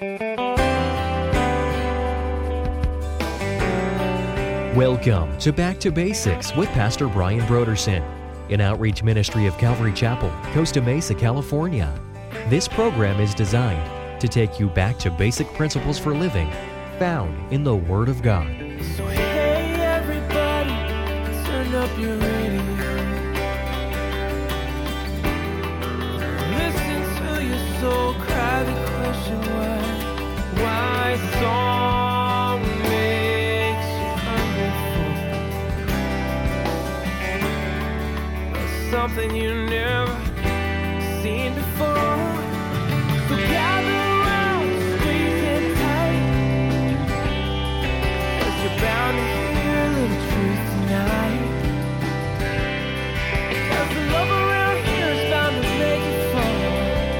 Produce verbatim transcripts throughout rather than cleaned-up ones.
Welcome to Back to Basics with Pastor Brian Brodersen, an outreach ministry of Calvary Chapel, Costa Mesa, California. This program is designed to take you back to basic principles for living found in the Word of God. So hey everybody, turn up your radio. Listen to your soul cry the question why, why song makes you hungry for something you never seen before. So gather around, squeeze it tight, 'cause you're bound to hear a little truth tonight. 'Cause the love around here is bound to make it fall.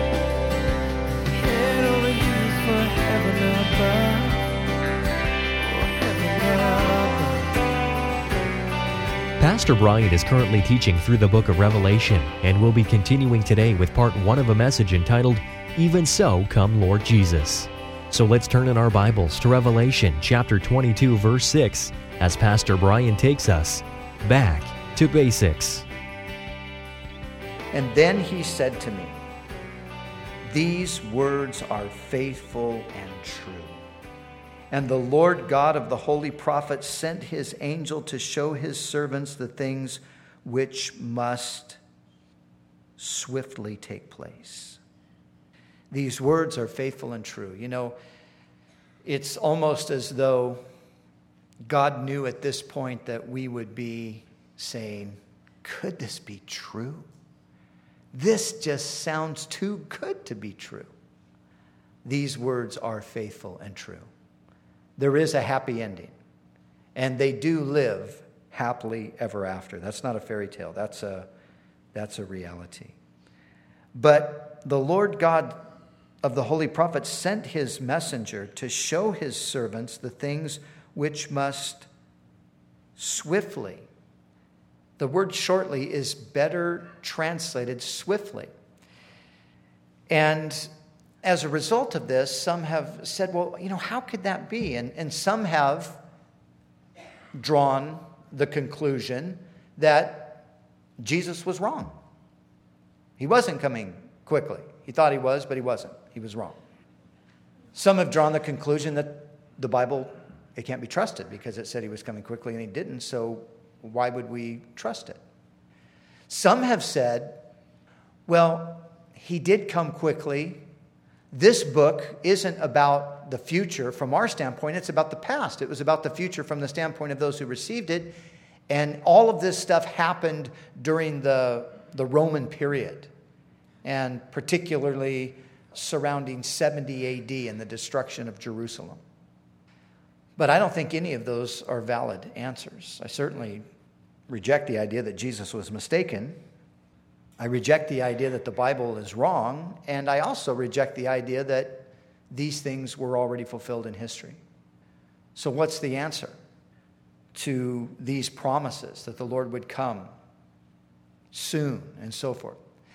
Head over heels for heaven above. Pastor Brian is currently teaching through the book of Revelation and will be continuing today with part one of a message entitled, Even So Come Lord Jesus. So let's turn in our Bibles to Revelation chapter twenty-two, verse six, as Pastor Brian takes us back to basics. And then he said to me, "These words are faithful and true. And the Lord God of the holy prophets sent his angel to show his servants the things which must swiftly take place." These words are faithful and true. You know, it's almost as though God knew at this point that we would be saying, could this be true? This just sounds too good to be true. These words are faithful and true. There is a happy ending, and they do live happily ever after. That's not a fairy tale. That's a, that's a reality. But the Lord God of the holy prophets sent his messenger to show his servants the things which must swiftly. The word shortly is better translated swiftly. And as a result of this, some have said, well, you know, how could that be? And, and some have drawn the conclusion that Jesus was wrong. He wasn't coming quickly. He thought he was, but he wasn't. He was wrong. Some have drawn the conclusion that the Bible, it can't be trusted because it said he was coming quickly and he didn't, so why would we trust it? Some have said, well, he did come quickly. This book isn't about the future from our standpoint. It's about the past. It was about the future from the standpoint of those who received it. And all of this stuff happened during the, the Roman period, and particularly surrounding seventy A D and the destruction of Jerusalem. But I don't think any of those are valid answers. I certainly reject the idea that Jesus was mistaken. I reject the idea that the Bible is wrong, and I also reject the idea that these things were already fulfilled in history. So what's the answer to these promises that the Lord would come soon and so forth?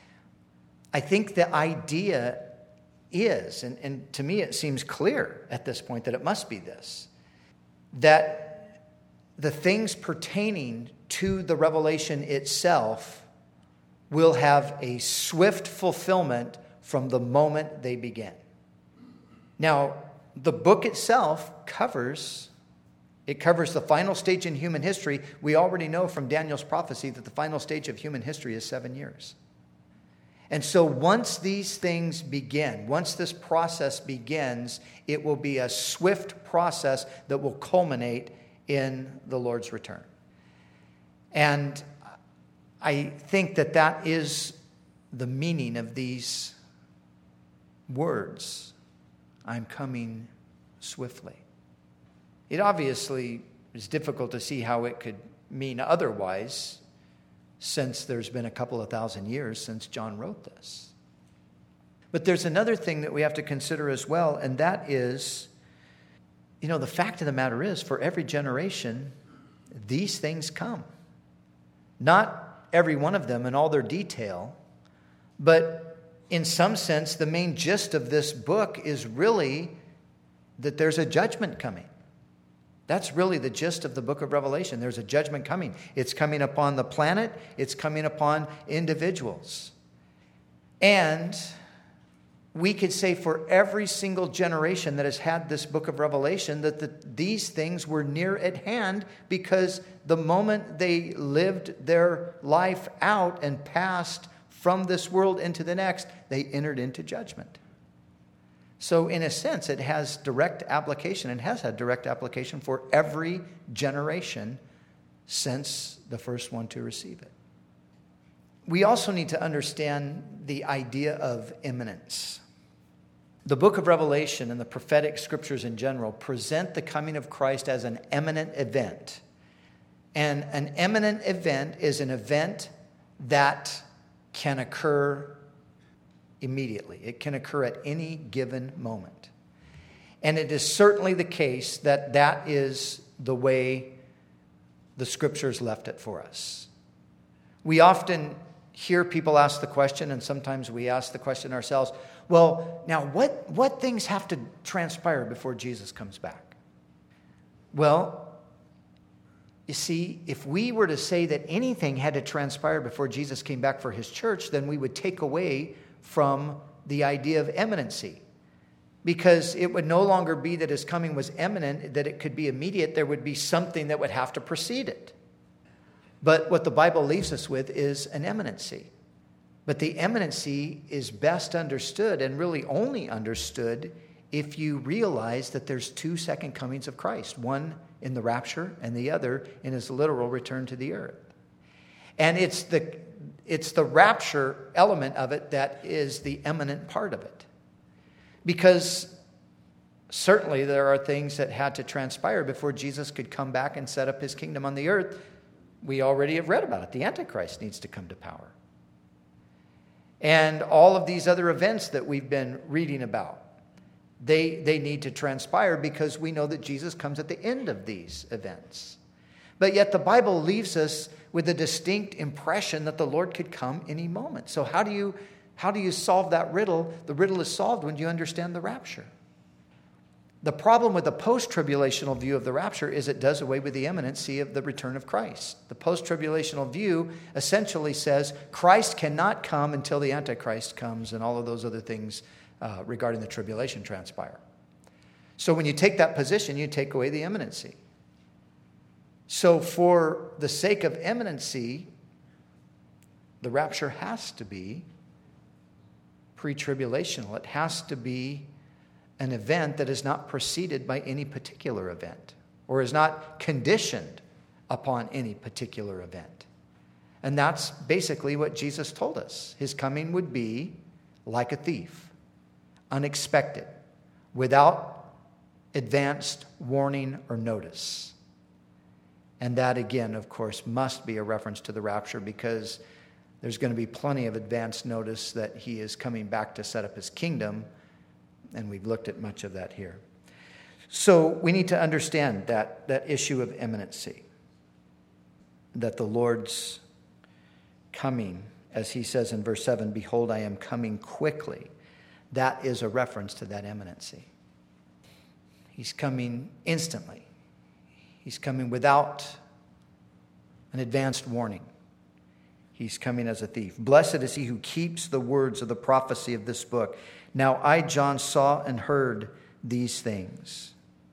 I think the idea is, and, and to me it seems clear at this point that it must be this, that the things pertaining to the revelation itself will have a swift fulfillment from the moment they begin. Now, the book itself covers, it covers the final stage in human history. We already know from Daniel's prophecy that the final stage of human history is seven years. And so once these things begin, once this process begins, it will be a swift process that will culminate in the Lord's return. And I think that that is the meaning of these words. I'm coming swiftly. It obviously is difficult to see how it could mean otherwise, since there's been a couple of thousand years since John wrote this. But there's another thing that we have to consider as well, and that is, you know, the fact of the matter is, for every generation, these things come. Not every one of them in all their detail, but in some sense, the main gist of this book is really that there's a judgment coming. That's really the gist of the book of Revelation. There's a judgment coming. It's coming upon the planet. It's coming upon individuals. And we could say for every single generation that has had this book of Revelation that the, these things were near at hand, because the moment they lived their life out and passed from this world into the next, they entered into judgment. So in a sense, it has direct application and has had direct application for every generation since the first one to receive it. We also need to understand the idea of imminence. The book of Revelation and the prophetic scriptures in general present the coming of Christ as an imminent event. And an imminent event is an event that can occur immediately. It can occur at any given moment. And it is certainly the case that that is the way the scriptures left it for us. We often hear people ask the question, and sometimes we ask the question ourselves, well, now what, what things have to transpire before Jesus comes back? Well, you see, if we were to say that anything had to transpire before Jesus came back for his church, then we would take away from the idea of imminency. Because it would no longer be that his coming was imminent, that it could be immediate. There would be something that would have to precede it. But what the Bible leaves us with is an imminency. But the imminency is best understood and really only understood if you realize that there's two second comings of Christ, one in the rapture and the other in his literal return to the earth. And it's the it's the rapture element of it that is the imminent part of it. Because certainly there are things that had to transpire before Jesus could come back and set up his kingdom on the earth. We already have read about it. The Antichrist needs to come to power. And all of these other events that we've been reading about, they, they need to transpire because we know that Jesus comes at the end of these events. But yet the Bible leaves us with a distinct impression that the Lord could come any moment. So how do you, how do you solve that riddle? The riddle is solved when you understand the rapture. The problem with the post-tribulational view of the rapture is it does away with the imminency of the return of Christ. The post-tribulational view essentially says Christ cannot come until the Antichrist comes and all of those other things uh, regarding the tribulation transpire. So when you take that position, you take away the imminency. So for the sake of imminency, the rapture has to be pre-tribulational. It has to be an event that is not preceded by any particular event or is not conditioned upon any particular event. And that's basically what Jesus told us. His coming would be like a thief, unexpected, without advanced warning or notice. And that, again, of course, must be a reference to the rapture because there's going to be plenty of advanced notice that he is coming back to set up his kingdom. And we've looked at much of that here. So we need to understand that, that issue of imminency. That the Lord's coming, as he says in verse seven, behold, I am coming quickly. That is a reference to that imminency. He's coming instantly. He's coming without an advanced warning. He's coming as a thief. Blessed is he who keeps the words of the prophecy of this book. Now I, John, saw and heard these things.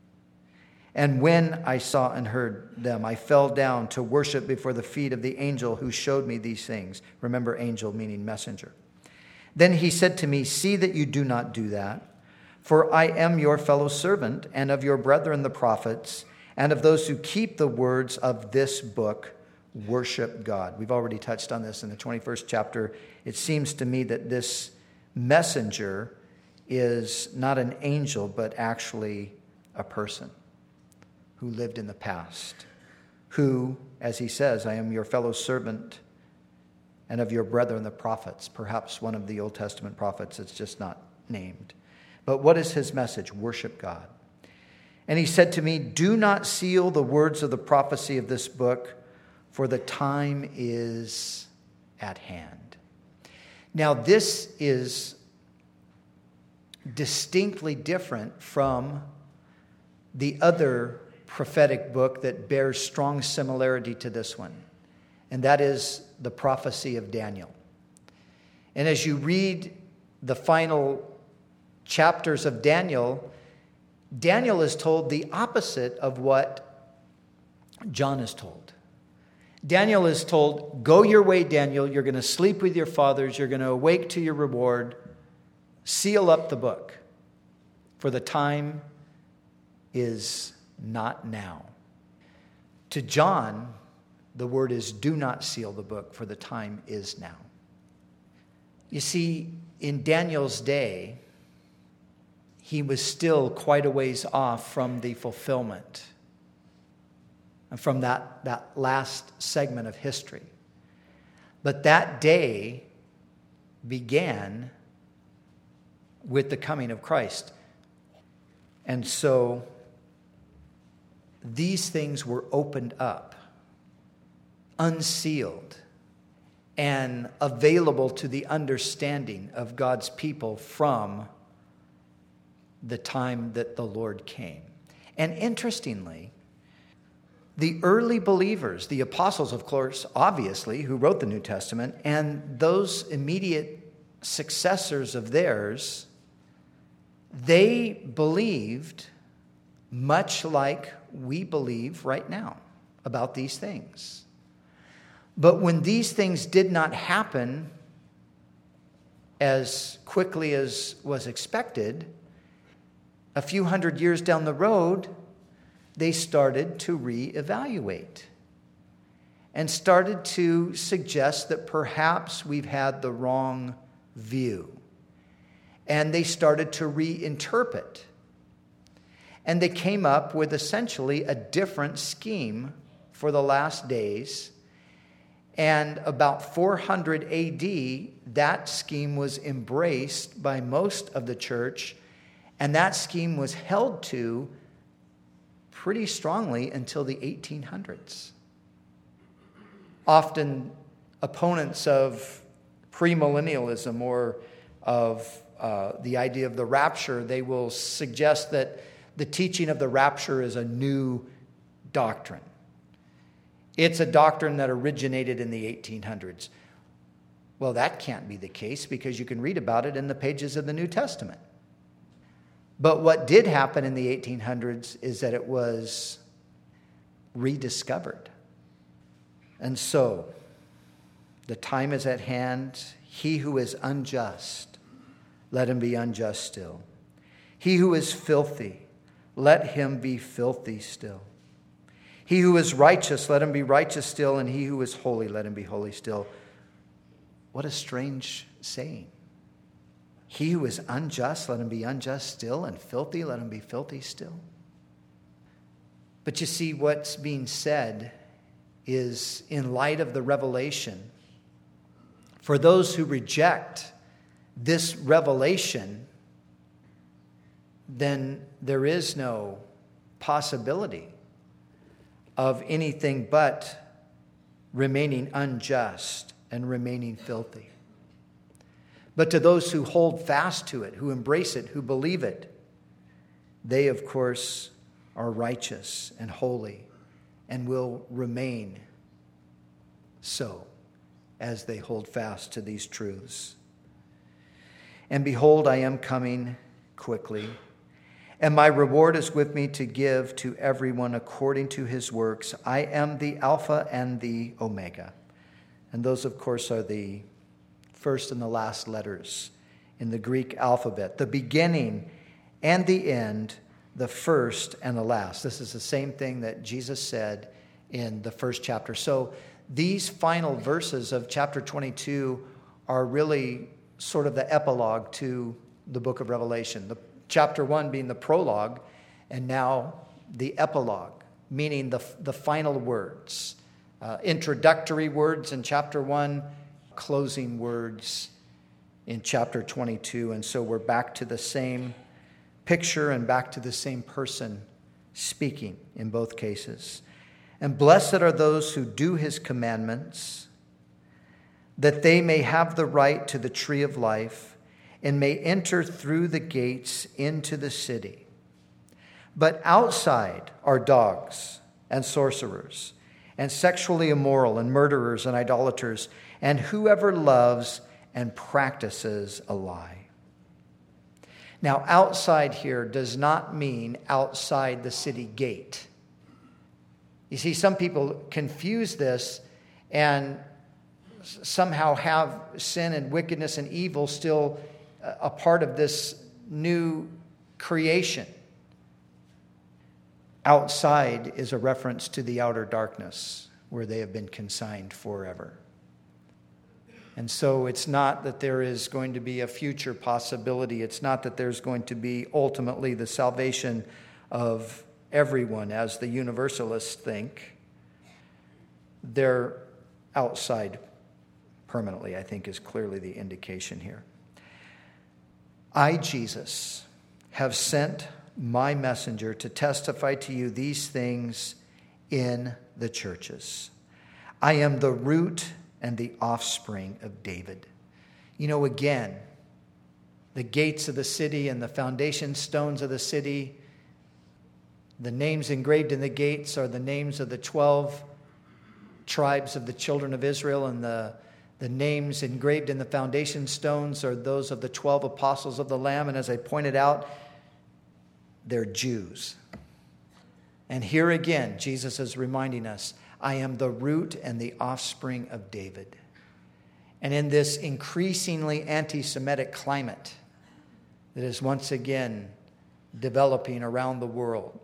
And when I saw and heard them, I fell down to worship before the feet of the angel who showed me these things. Remember, angel meaning messenger. Then he said to me, see that you do not do that, for I am your fellow servant and of your brethren the prophets, and of those who keep the words of this book, worship God. We've already touched on this in the twenty-first chapter. It seems to me that this messenger is not an angel, but actually a person who lived in the past, who, as he says, I am your fellow servant and of your brethren the prophets, perhaps one of the Old Testament prophets that's just not named. But what is his message? Worship God. And he said to me, do not seal the words of the prophecy of this book, for the time is at hand. Now, this is distinctly different from the other prophetic book that bears strong similarity to this one, and that is the prophecy of Daniel. And as you read the final chapters of Daniel, Daniel is told the opposite of what John is told. Daniel is told, go your way, Daniel. You're going to sleep with your fathers. You're going to awake to your reward. Seal up the book, for the time is not now. To John, the word is, do not seal the book, for the time is now. You see, in Daniel's day, he was still quite a ways off from the fulfillment and from that, that last segment of history. But that day began with the coming of Christ. And so these things were opened up, unsealed, and available to the understanding of God's people from the time that the Lord came. And interestingly, the early believers, the apostles, of course, obviously, who wrote the New Testament, and those immediate successors of theirs, they believed much like we believe right now about these things. But when these things did not happen as quickly as was expected, a few hundred years down the road, they started to reevaluate and started to suggest that perhaps we've had the wrong view. And they started to reinterpret. And they came up with essentially a different scheme for the last days. And about four hundred A D, that scheme was embraced by most of the church. And that scheme was held to pretty strongly until the eighteen hundreds. Often opponents of premillennialism or of uh, the idea of the rapture, they will suggest that the teaching of the rapture is a new doctrine. It's a doctrine that originated in the eighteen hundreds. Well, that can't be the case because you can read about it in the pages of the New Testament. But what did happen in the eighteen hundreds is that it was rediscovered. And so, the time is at hand. He who is unjust, let him be unjust still. He who is filthy, let him be filthy still. He who is righteous, let him be righteous still. And he who is holy, let him be holy still. What a strange saying. He who is unjust, let him be unjust still, and filthy, let him be filthy still. But you see, what's being said is, in light of the revelation, for those who reject this revelation, then there is no possibility of anything but remaining unjust and remaining filthy. But to those who hold fast to it, who embrace it, who believe it, they, of course, are righteous and holy and will remain so as they hold fast to these truths. And behold, I am coming quickly, and my reward is with me to give to everyone according to his works. I am the Alpha and the Omega. And those, of course, are the first and the last letters in the Greek alphabet, the beginning and the end, the first and the last. This is the same thing that Jesus said in the first chapter. So these final verses of chapter twenty-two are really sort of the epilogue to the book of Revelation. The chapter one being the prologue, and now the epilogue, meaning the, the final words. Uh, introductory words in chapter one, closing words in chapter twenty-two. And so we're back to the same picture and back to the same person speaking in both cases. And blessed are those who do his commandments, that they may have the right to the tree of life and may enter through the gates into the city. But outside are dogs and sorcerers and sexually immoral and murderers and idolaters and whoever loves and practices a lie. Now, outside here does not mean outside the city gate. You see, some people confuse this and somehow have sin and wickedness and evil still a part of this new creation. Outside is a reference to the outer darkness where they have been consigned forever. And so it's not that there is going to be a future possibility. It's not that there's going to be ultimately the salvation of everyone, as the universalists think. They're outside permanently, I think, is clearly the indication here. I, Jesus, have sent my messenger to testify to you these things in the churches. I am the root and the offspring of David. You know, again, the gates of the city and the foundation stones of the city, the names engraved in the gates are the names of the twelve tribes of the children of Israel, and the, the names engraved in the foundation stones are those of the twelve apostles of the Lamb. And as I pointed out, they're Jews. And here again, Jesus is reminding us, I am the root and the offspring of David. And in this increasingly anti-Semitic climate that is once again developing around the world,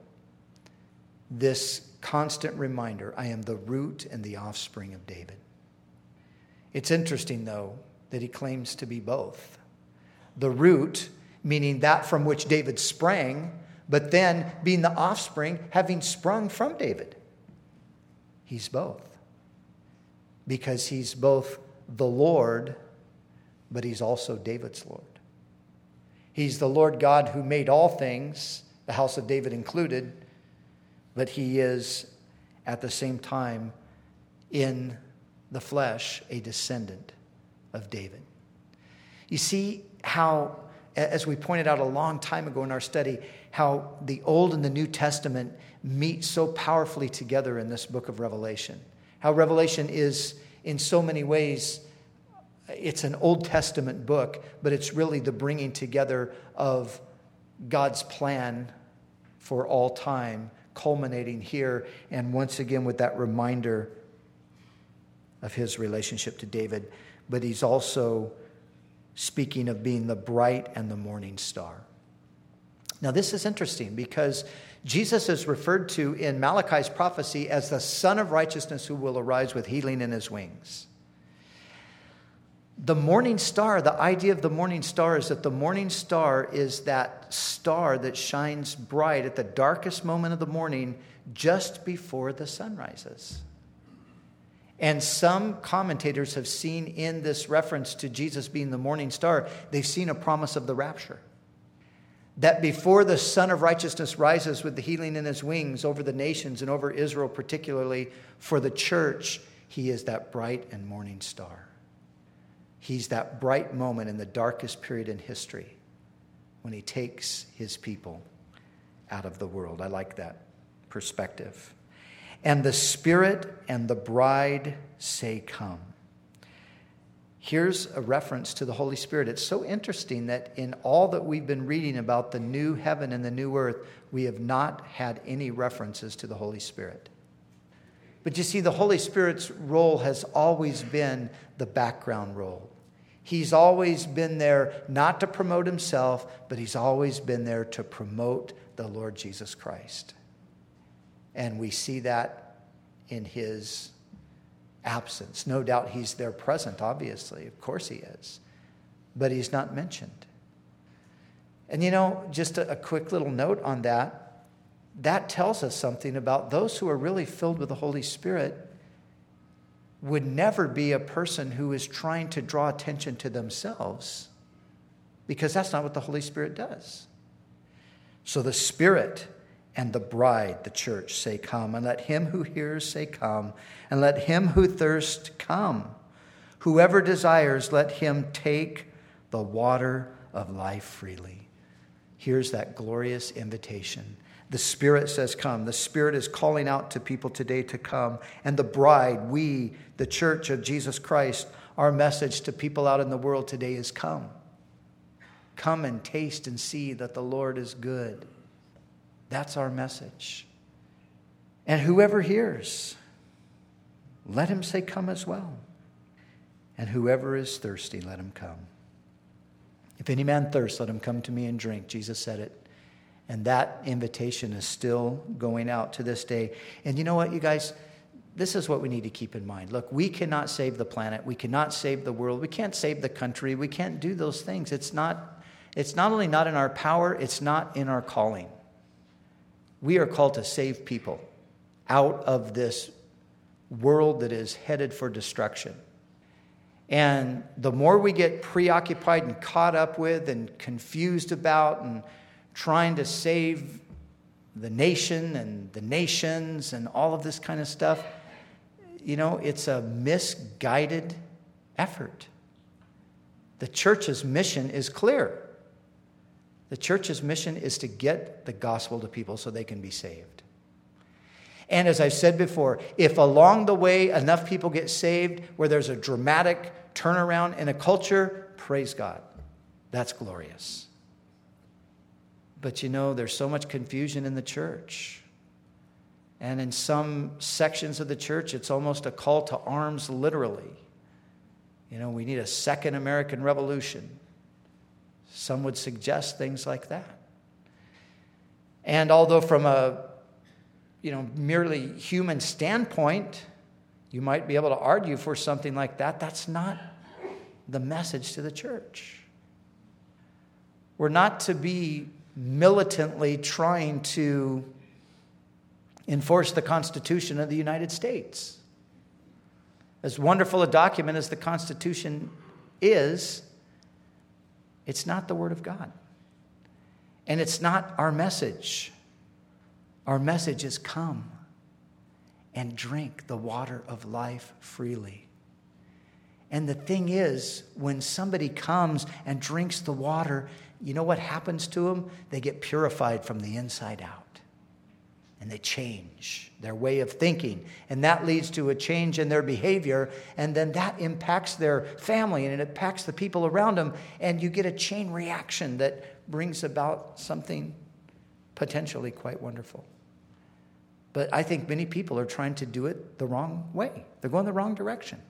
this constant reminder, I am the root and the offspring of David. It's interesting, though, that he claims to be both. The root, meaning that from which David sprang, but then being the offspring, having sprung from David. He's both. Because he's both the Lord, but he's also David's Lord. He's the Lord God who made all things, the house of David included, but he is at the same time in the flesh a descendant of David. You see how, as we pointed out a long time ago in our study, how the Old and the New Testament meet so powerfully together in this book of Revelation. How Revelation is, in so many ways, it's an Old Testament book, but it's really the bringing together of God's plan for all time, culminating here, and once again with that reminder of his relationship to David. But he's also speaking of being the bright and the morning star. Now, this is interesting because Jesus is referred to in Malachi's prophecy as the Son of Righteousness who will arise with healing in his wings. The morning star, the idea of the morning star is that the morning star is that star that shines bright at the darkest moment of the morning just before the sun rises. And some commentators have seen in this reference to Jesus being the morning star, they've seen a promise of the rapture. That before the Son of Righteousness rises with the healing in his wings over the nations and over Israel particularly, for the church, he is that bright and morning star. He's that bright moment in the darkest period in history when he takes his people out of the world. I like that perspective. And the Spirit and the bride say, come. Here's a reference to the Holy Spirit. It's so interesting that in all that we've been reading about the new heaven and the new earth, we have not had any references to the Holy Spirit. But you see, the Holy Spirit's role has always been the background role. He's always been there not to promote himself, but he's always been there to promote the Lord Jesus Christ. And we see that in his absence. No doubt he's there present, obviously. Of course he is. But he's not mentioned. And you know, just a, a quick little note on that. That tells us something about those who are really filled with the Holy Spirit would never be a person who is trying to draw attention to themselves, because that's not what the Holy Spirit does. So the Spirit and the bride, the church, say, come. And let him who hears say, come. And let him who thirsts come. Whoever desires, let him take the water of life freely. Here's that glorious invitation. The Spirit says, come. The Spirit is calling out to people today to come. And the bride, we, the church of Jesus Christ, our message to people out in the world today is come. Come and taste and see that the Lord is good. That's our message. And whoever hears, let him say, come as well. And whoever is thirsty, let him come. If any man thirst, let him come to me and drink. Jesus said it. And that invitation is still going out to this day. And you know what, you guys? This is what we need to keep in mind. Look, we cannot save the planet. We cannot save the world. We can't save the country. We can't do those things. It's not, it's not only not in our power, it's not in our calling. We are called to save people out of this world that is headed for destruction. And the more we get preoccupied and caught up with and confused about and trying to save the nation and the nations and all of this kind of stuff, you know, it's a misguided effort. The church's mission is clear. The church's mission is to get the gospel to people so they can be saved. And as I've said before, if along the way enough people get saved where there's a dramatic turnaround in a culture, praise God. That's glorious. But you know, there's so much confusion in the church. And in some sections of the church, it's almost a call to arms, literally. You know, we need a second American Revolution. Some would suggest things like that. And although from a, you know, merely human standpoint, you might be able to argue for something like that, that's not the message to the church. We're not to be militantly trying to enforce the Constitution of the United States. As wonderful a document as the Constitution is, it's not the Word of God. And it's not our message. Our message is come and drink the water of life freely. And the thing is, when somebody comes and drinks the water, you know what happens to them? They get purified from the inside out. And they change their way of thinking. And that leads to a change in their behavior. And then that impacts their family and it impacts the people around them. And you get a chain reaction that brings about something potentially quite wonderful. But I think many people are trying to do it the wrong way. They're going the wrong direction.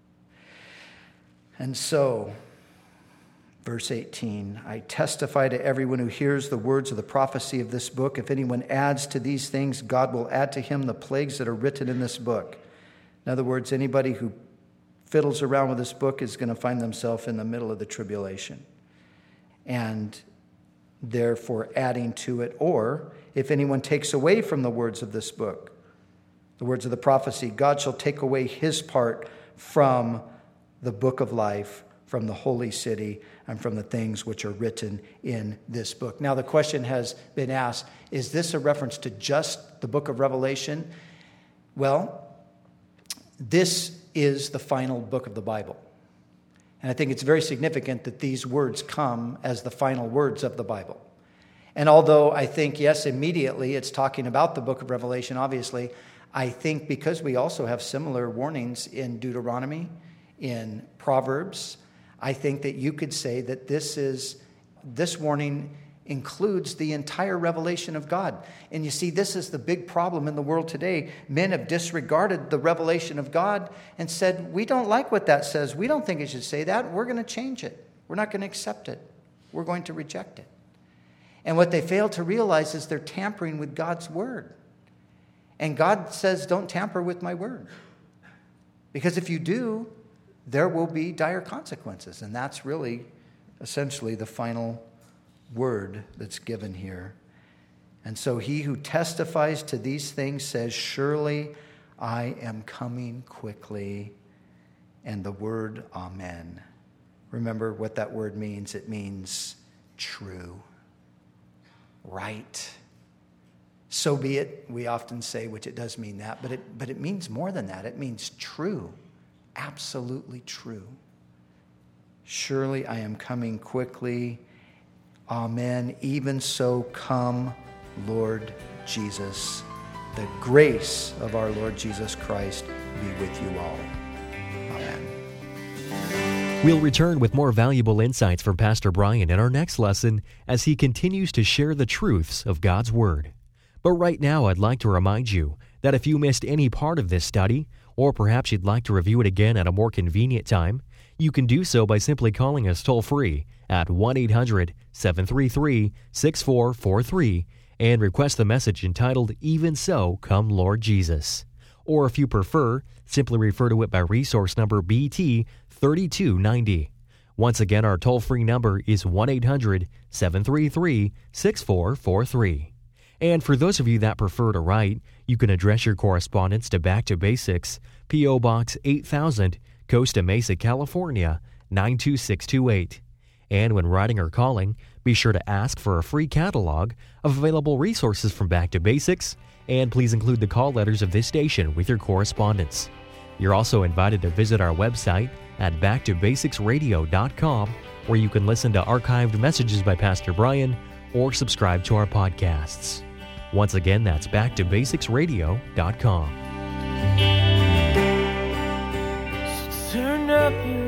And so, verse eighteen, I testify to everyone who hears the words of the prophecy of this book. If anyone adds to these things, God will add to him the plagues that are written in this book. In other words, anybody who fiddles around with this book is going to find themselves in the middle of the tribulation. And therefore adding to it. Or if anyone takes away from the words of this book, the words of the prophecy, God shall take away his part from the book of life, from the holy city, and from the things which are written in this book. Now the question has been asked, is this a reference to just the book of Revelation? Well, this is the final book of the Bible. And I think it's very significant that these words come as the final words of the Bible. And although I think, yes, immediately it's talking about the book of Revelation, obviously, I think because we also have similar warnings in Deuteronomy, in Proverbs, I think that you could say that this is this warning includes the entire revelation of God. And you see, this is the big problem in the world today. Men have disregarded the revelation of God and said, we don't like what that says. We don't think it should say that. We're going to change it. We're not going to accept it. We're going to reject it. And what they fail to realize is they're tampering with God's word. And God says, don't tamper with my word. Because if you do, there will be dire consequences. And that's really essentially the final word that's given here. And so he who testifies to these things says, surely I am coming quickly. And the word amen. Remember what that word means. It means true, right. So be it, we often say, which it does mean that, but it, but it means more than that. It means true, absolutely true. Surely I am coming quickly. Amen. Even so, come, Lord Jesus. The grace of our Lord Jesus Christ be with you all. Amen. We'll return with more valuable insights from Pastor Brian in our next lesson as he continues to share the truths of God's Word. But right now, I'd like to remind you that if you missed any part of this study, or perhaps you'd like to review it again at a more convenient time, you can do so by simply calling us toll-free at one eight hundred seven three three six four four three and request the message entitled, Even So, Come Lord Jesus. Or if you prefer, simply refer to it by resource number B T thirty-two ninety. Once again, our toll-free number is one eight hundred seven three three six four four three. And for those of you that prefer to write, you can address your correspondence to Back to Basics, P O. Box eight thousand, Costa Mesa, California, nine two six two eight. And when writing or calling, be sure to ask for a free catalog of available resources from Back to Basics, and please include the call letters of this station with your correspondence. You're also invited to visit our website at back to basics radio dot com, where you can listen to archived messages by Pastor Brian or subscribe to our podcasts. Once again, that's back to basics radio dot com. Turn up your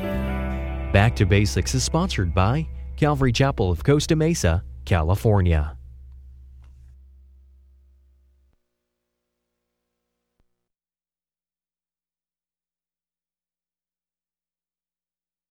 radio. Back to Basics is sponsored by Calvary Chapel of Costa Mesa, California.